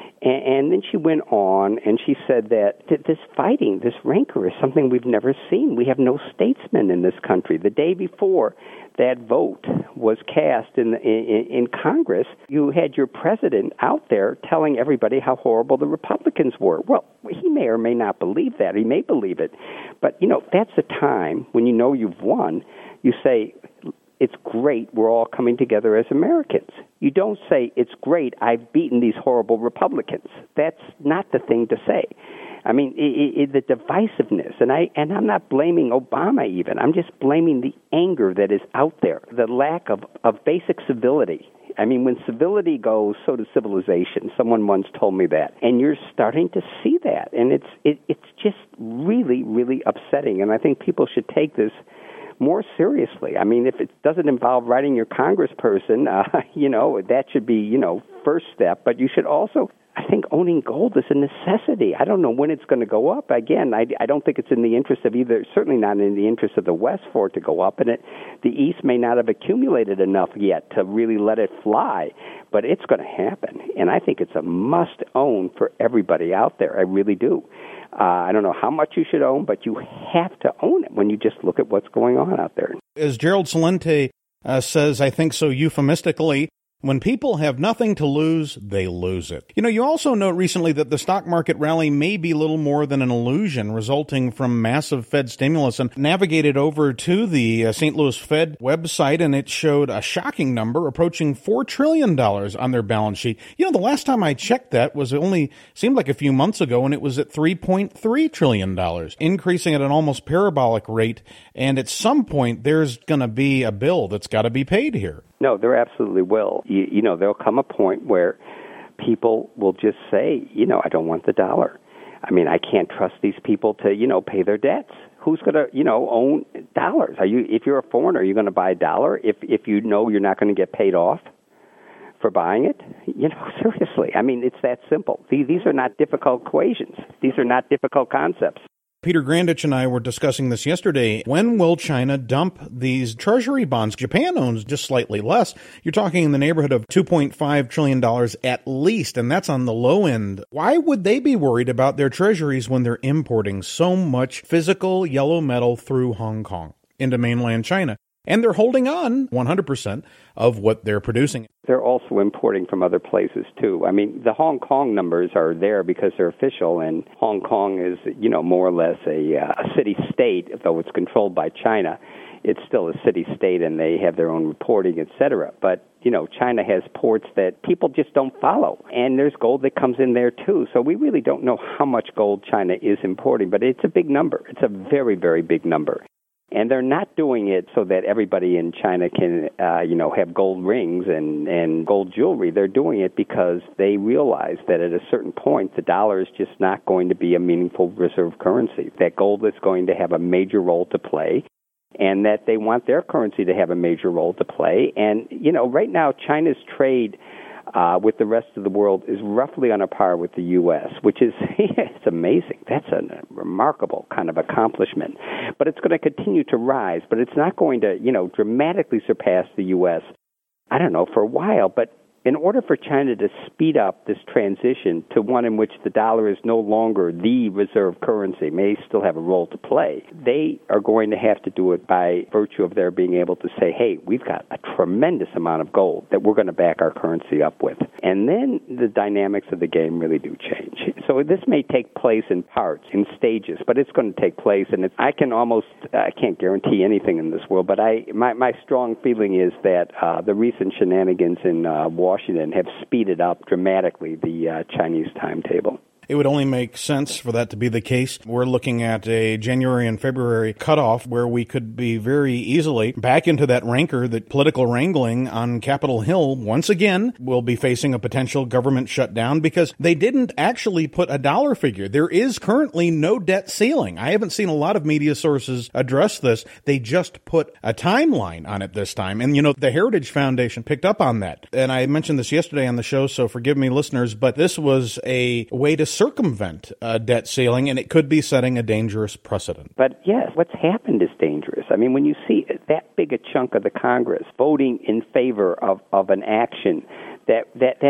And then she went on and she said that this fighting, this rancor is something we've never seen. We have no statesmen in this country. The day before that vote was cast in Congress, you had your president out there telling everybody how horrible the Republicans were. Well, he may or may not believe that. He may believe it. But, that's a time when you've won, you say, it's great, we're all coming together as Americans. You don't say, it's great, I've beaten these horrible Republicans. That's not the thing to say. I mean, the divisiveness, and I'm not blaming Obama even. I'm just blaming the anger that is out there, the lack of basic civility. I mean, when civility goes, so does civilization. Someone once told me that. And you're starting to see that. And it's just really, really upsetting. And I think people should take this more seriously. I mean, if it doesn't involve writing your congressperson, that should be, first step. But you should also, I think, owning gold is a necessity. I don't know when it's going to go up. Again, I don't think it's in the interest of either, certainly not in the interest of the West for it to go up. And the East may not have accumulated enough yet to really let it fly. But it's going to happen. And I think it's a must-own for everybody out there. I really do. I don't know how much you should own, but you have to own it when you just look at what's going on out there. As Gerald Celente says, I think so euphemistically, when people have nothing to lose, they lose it. You also note recently that the stock market rally may be little more than an illusion resulting from massive Fed stimulus, and navigated over to the St. Louis Fed website, and it showed a shocking number approaching $4 trillion on their balance sheet. The last time I checked that seemed like a few months ago, and it was at $3.3 trillion, increasing at an almost parabolic rate. And at some point, there's going to be a bill that's got to be paid here. No, there absolutely will. There'll come a point where people will just say, I don't want the dollar. I mean, I can't trust these people to, pay their debts. Who's going to, own dollars? If you're a foreigner, are you going to buy a dollar if you know you're not going to get paid off for buying it? Seriously. I mean, it's that simple. These are not difficult equations. These are not difficult concepts. Peter Grandich and I were discussing this yesterday. When will China dump these treasury bonds? Japan owns just slightly less. You're talking in the neighborhood of $2.5 trillion at least, and that's on the low end. Why would they be worried about their treasuries when they're importing so much physical yellow metal through Hong Kong into mainland China? And they're holding on 100% of what they're producing. They're also importing from other places, too. I mean, the Hong Kong numbers are there because they're official, and Hong Kong is, more or less a city-state, though it's controlled by China. It's still a city-state, and they have their own reporting, et cetera. But, China has ports that people just don't follow. And there's gold that comes in there, too. So we really don't know how much gold China is importing, but it's a big number. It's a very, very big number. And they're not doing it so that everybody in China can, have gold rings and gold jewelry. They're doing it because they realize that at a certain point, the dollar is just not going to be a meaningful reserve currency, that gold is going to have a major role to play, and that they want their currency to have a major role to play. And, right now, China's trade with the rest of the world is roughly on a par with the U.S., which is it's amazing. That's a remarkable kind of accomplishment. But it's going to continue to rise, but it's not going to, dramatically surpass the U.S., I don't know, for a while. But in order for China to speed up this transition to one in which the dollar is no longer the reserve currency, may still have a role to play, they are going to have to do it by virtue of their being able to say, hey, we've got a tremendous amount of gold that we're going to back our currency up with. And then the dynamics of the game really do change. So this may take place in parts, in stages, but it's going to take place. And I can't guarantee anything in this world, but my strong feeling is that the recent shenanigans in Washington have speeded up dramatically the Chinese timetable. It would only make sense for that to be the case. We're looking at a January and February cutoff where we could be very easily back into that rancor, that political wrangling on Capitol Hill. Once again, we'll be facing a potential government shutdown because they didn't actually put a dollar figure. There is currently no debt ceiling. I haven't seen a lot of media sources address this. They just put a timeline on it this time. And, the Heritage Foundation picked up on that. And I mentioned this yesterday on the show, so forgive me, listeners, but this was a way to circumvent a debt ceiling, and it could be setting a dangerous precedent. But yes, what's happened is dangerous. I mean, when you see that big a chunk of the Congress voting in favor of an action that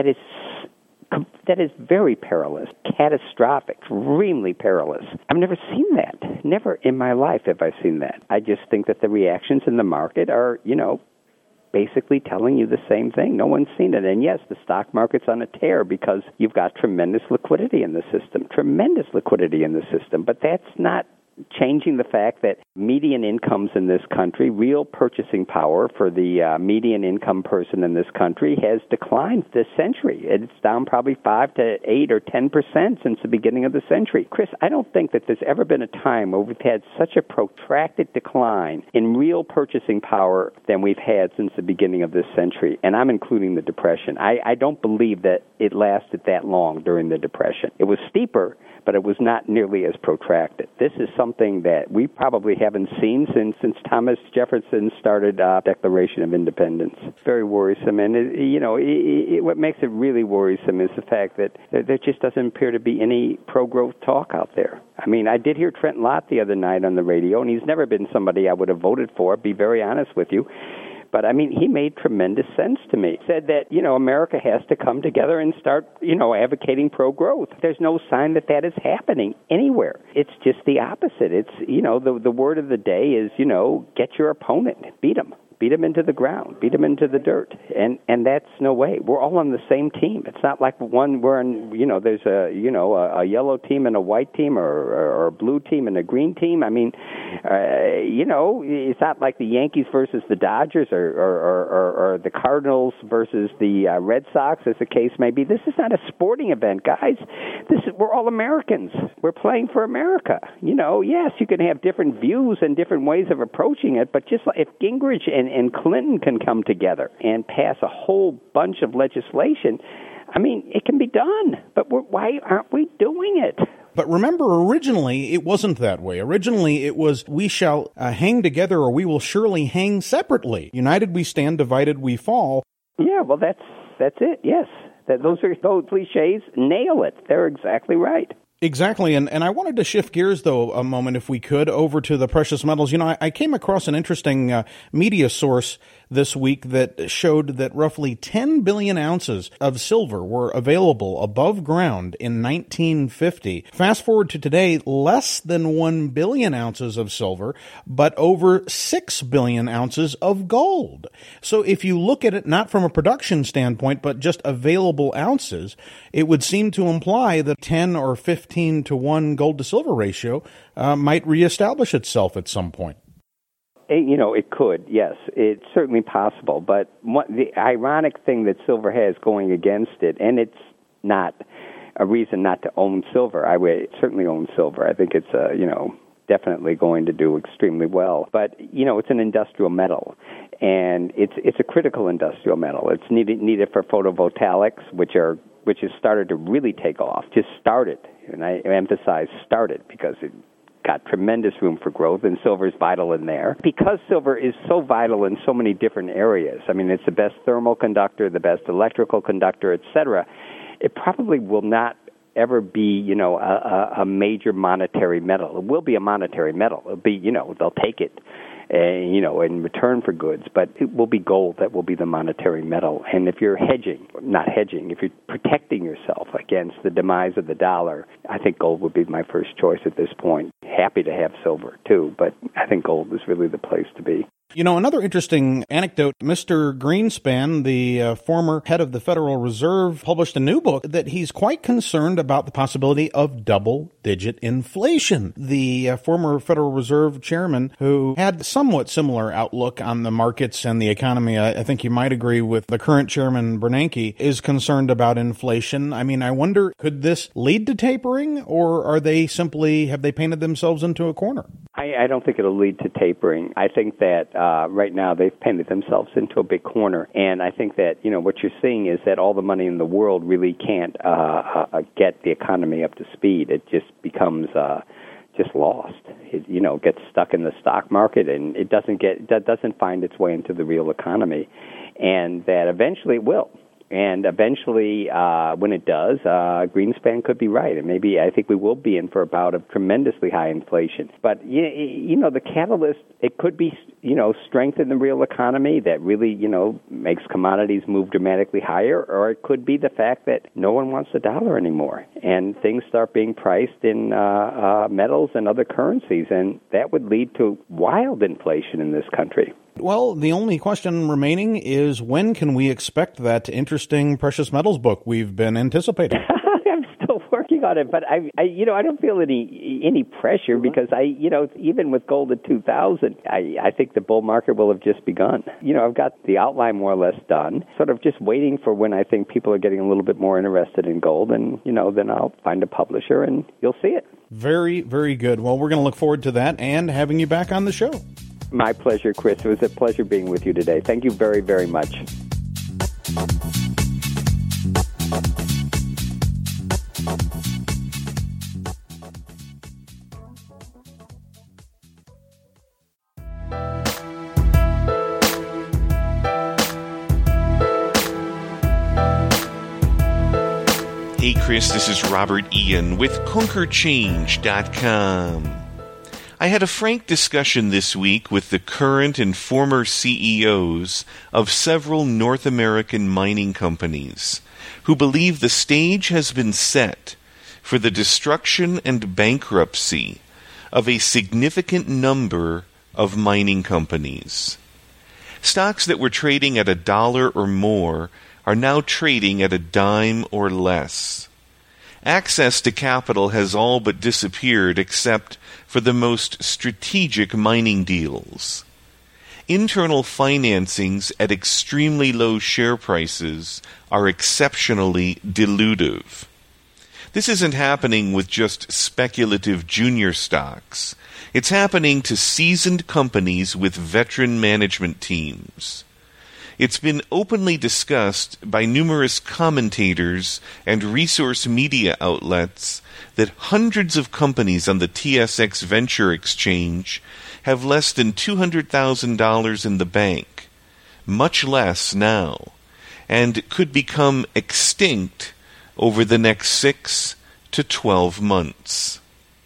is very perilous, catastrophic, extremely perilous. I've never seen that. Never in my life have I seen that. I just think that the reactions in the market are, basically telling you the same thing. No one's seen it. And yes, the stock market's on a tear because you've got tremendous liquidity in the system. But that's not changing the fact that median incomes in this country, real purchasing power for the median income person in this country has declined this century. It's down probably 5 to 8 or 10% since the beginning of the century. Chris, I don't think that there's ever been a time where we've had such a protracted decline in real purchasing power than we've had since the beginning of this century, and I'm including the Depression. I don't believe that it lasted that long during the Depression. It was steeper, but it was not nearly as protracted. This is something that we probably haven't seen since Thomas Jefferson started Declaration of Independence. It's very worrisome, and what makes it really worrisome is the fact that there just doesn't appear to be any pro-growth talk out there. I mean, I did hear Trent Lott the other night on the radio, and he's never been somebody I would have voted for, be very honest with you. But, I mean, he made tremendous sense to me. He said that, America has to come together and start, advocating pro-growth. There's no sign that is happening anywhere. It's just the opposite. It's, the word of the day is, get your opponent, beat him. Beat them into the ground, beat them into the dirt, and that's no way. We're all on the same team. It's not like we're in, there's a yellow team and a white team, or a blue team and a green team. I mean, it's not like the Yankees versus the Dodgers or the Cardinals versus the Red Sox, as the case may be. This is not a sporting event, guys. We're all Americans. We're playing for America. Yes, you can have different views and different ways of approaching it, but just like if Gingrich and Clinton can come together and pass a whole bunch of legislation, I mean, it can be done. But why aren't we doing it? But remember, originally, it wasn't that way. Originally, it was, we shall hang together or we will surely hang separately. United we stand, divided we fall. Yeah, well, that's it, yes. Those cliches nail it. They're exactly right. Exactly, and I wanted to shift gears, though, a moment, if we could, over to the precious metals. I came across an interesting media source this week that showed that roughly 10 billion ounces of silver were available above ground in 1950. Fast forward to today, less than 1 billion ounces of silver, but over 6 billion ounces of gold. So if you look at it not from a production standpoint, but just available ounces, it would seem to imply that 10 or 15 to 1 gold to silver ratio might reestablish itself at some point. It could, yes. It's certainly possible. But the ironic thing that silver has going against it, and it's not a reason not to own silver. I would certainly own silver. I think it's, definitely going to do extremely well. But, it's an industrial metal, and it's a critical industrial metal. It's needed for photovoltaics, which has started to really take off. Just started, and I emphasize started because got tremendous room for growth, and silver is vital in there. Because silver is so vital in so many different areas, I mean, it's the best thermal conductor, the best electrical conductor, etc., it probably will not ever be, a major monetary metal. It will be a monetary metal. It'll be, they'll take it, in return for goods, but it will be gold that will be the monetary metal. And if you're if you're protecting yourself against the demise of the dollar, I think gold would be my first choice at this point. Happy to have silver, too, but I think gold is really the place to be. Another interesting anecdote, Mr. Greenspan, the former head of the Federal Reserve, published a new book that he's quite concerned about the possibility of double-digit inflation. The former Federal Reserve chairman, who had somewhat similar outlook on the markets and the economy, I think you might agree with the current chairman, Bernanke, is concerned about inflation. I mean, I wonder, could this lead to tapering, or have they painted themselves into a corner? I don't think it'll lead to tapering. I think that right now they've painted themselves into a big corner, and I think that what you're seeing is that all the money in the world really can't get the economy up to speed. It just becomes just lost. It gets stuck in the stock market, and it doesn't find its way into the real economy, and that eventually it will. And eventually, when it does, Greenspan could be right. And maybe I think we will be in for a bout of tremendously high inflation. But, the catalyst, it could be, strength in the real economy that really, makes commodities move dramatically higher. Or it could be the fact that no one wants the dollar anymore. And things start being priced in metals and other currencies. And that would lead to wild inflation in this country. Well, the only question remaining is when can we expect that interesting precious metals book we've been anticipating? I'm still working on it, but I don't feel any pressure because even with gold at 2,000, I think the bull market will have just begun. I've got the outline more or less done, sort of just waiting for when I think people are getting a little bit more interested in gold, and then I'll find a publisher and you'll see it. Very, very good. Well, we're going to look forward to that and having you back on the show. My pleasure, Chris. It was a pleasure being with you today. Thank you very, very much. Hey, Chris, this is Robert Ian with ConquerChange.com. I had a frank discussion this week with the current and former CEOs of several North American mining companies who believe the stage has been set for the destruction and bankruptcy of a significant number of mining companies. Stocks that were trading at $1 or more are now trading at $0.10 or less. Access to capital has all but disappeared except for the most strategic mining deals. Internal financings at extremely low share prices are exceptionally dilutive. This isn't happening with just speculative junior stocks. It's happening to seasoned companies with veteran management teams. It's been openly discussed by numerous commentators and resource media outlets that hundreds of companies on the TSX Venture Exchange have less than $200,000 in the bank, much less now, and could become extinct over the next 6 to 12 months.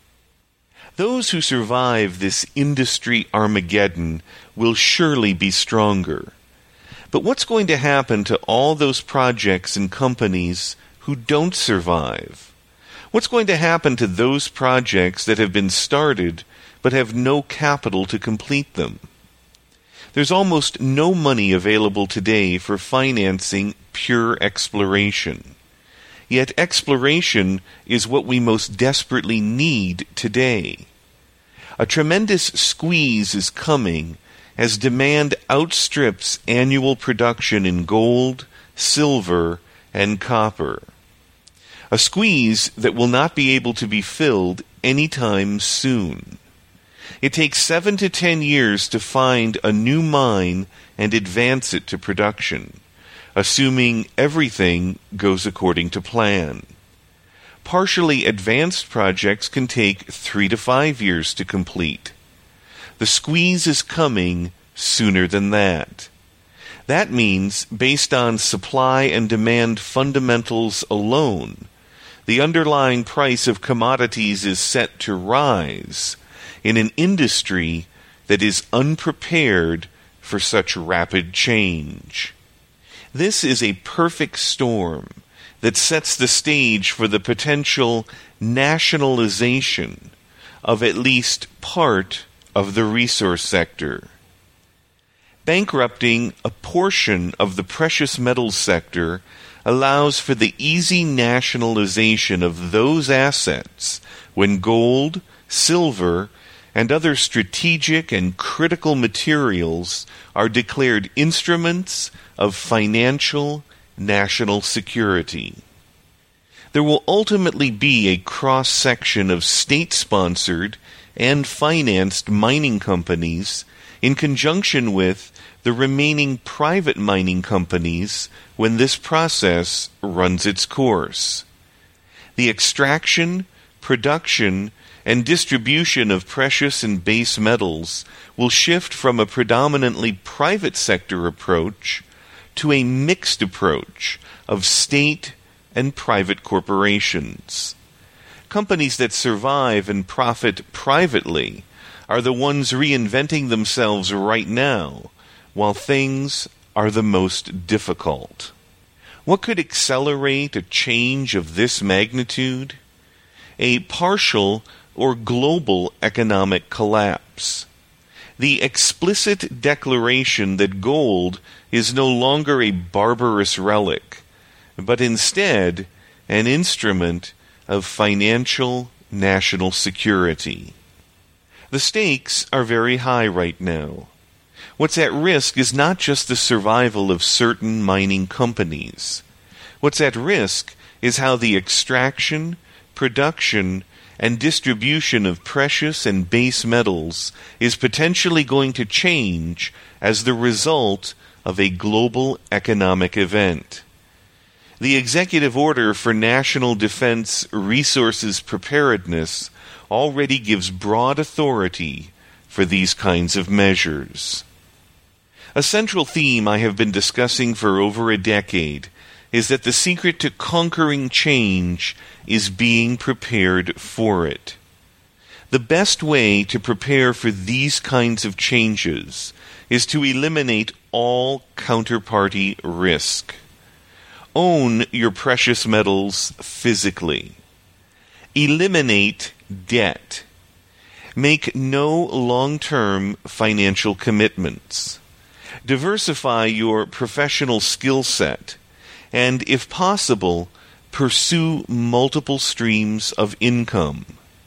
Those who survive this industry Armageddon will surely be stronger. But what's going to happen to all those projects and companies who don't survive? What's going to happen to those projects that have been started but have no capital to complete them? There's almost no money available today for financing pure exploration. Yet exploration is what we most desperately need today. A tremendous squeeze is coming as demand outstrips annual production in gold, silver, and copper. A squeeze that will not be able to be filled anytime soon. It takes 7 to 10 years to find a new mine and advance it to production, assuming everything goes according to plan. partially advanced projects can take 3 to 5 years to complete. The squeeze is coming sooner than that. That means, based on supply and demand fundamentals alone, the underlying price of commodities is set to rise in an industry that is unprepared for such rapid change. This is a perfect storm that sets the stage for the potential nationalization of at least part of the resource sector. Bankrupting a portion of the precious metals sector allows for the easy nationalization of those assets when gold, silver, and other strategic and critical materials are declared instruments of financial national security. There will ultimately be a cross-section of state-sponsored and financed mining companies in conjunction with the remaining private mining companies when this process runs its course. The extraction, production, and distribution of precious and base metals will shift from a predominantly private sector approach to a mixed approach of state and private corporations. Companies that survive and profit privately are the ones reinventing themselves right now, while things are the most difficult. What could accelerate a change of this magnitude? A partial or global economic collapse. The explicit declaration that gold is no longer a barbarous relic, but instead an instrument of financial national security. The stakes are very high right now. What's at risk is not just the survival of certain mining companies. What's at risk is how the extraction, production, and distribution of precious and base metals is potentially going to change as the result of a global economic event. The Executive Order for National Defense Resources Preparedness already gives broad authority for these kinds of measures. A central theme I have been discussing for over a decade is that the secret to conquering change is being prepared for it. The best way to prepare for these kinds of changes is to eliminate all counterparty risk. Own your precious metals physically. Eliminate debt. Make no long-term financial commitments. Diversify your professional skill set, and if possible, pursue multiple streams of income.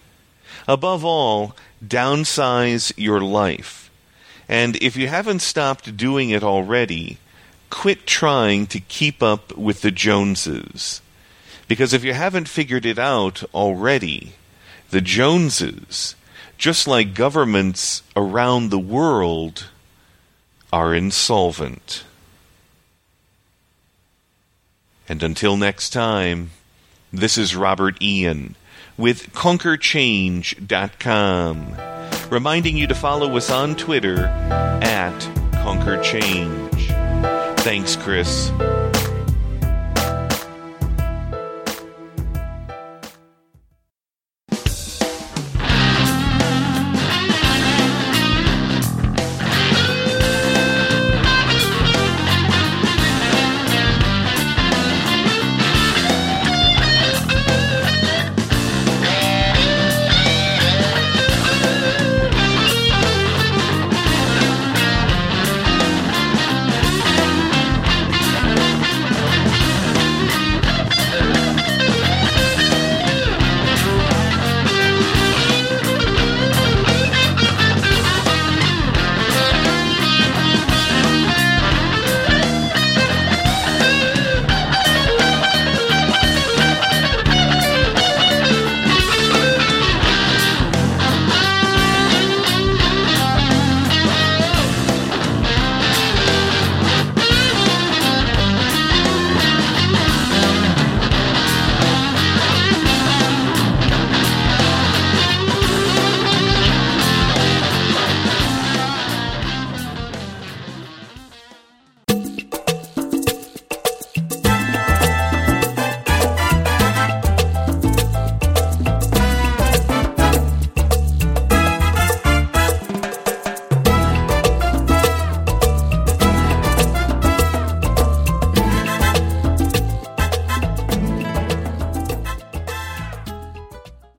Above all, downsize your life. And if you haven't stopped doing it already, quit trying to keep up with the Joneses. Because if you haven't figured it out already, the Joneses, just like governments around the world, are insolvent. And until next time, this is Robert Ian with ConquerChange.com, reminding you to follow us on Twitter @ConquerChange. Thanks, Chris.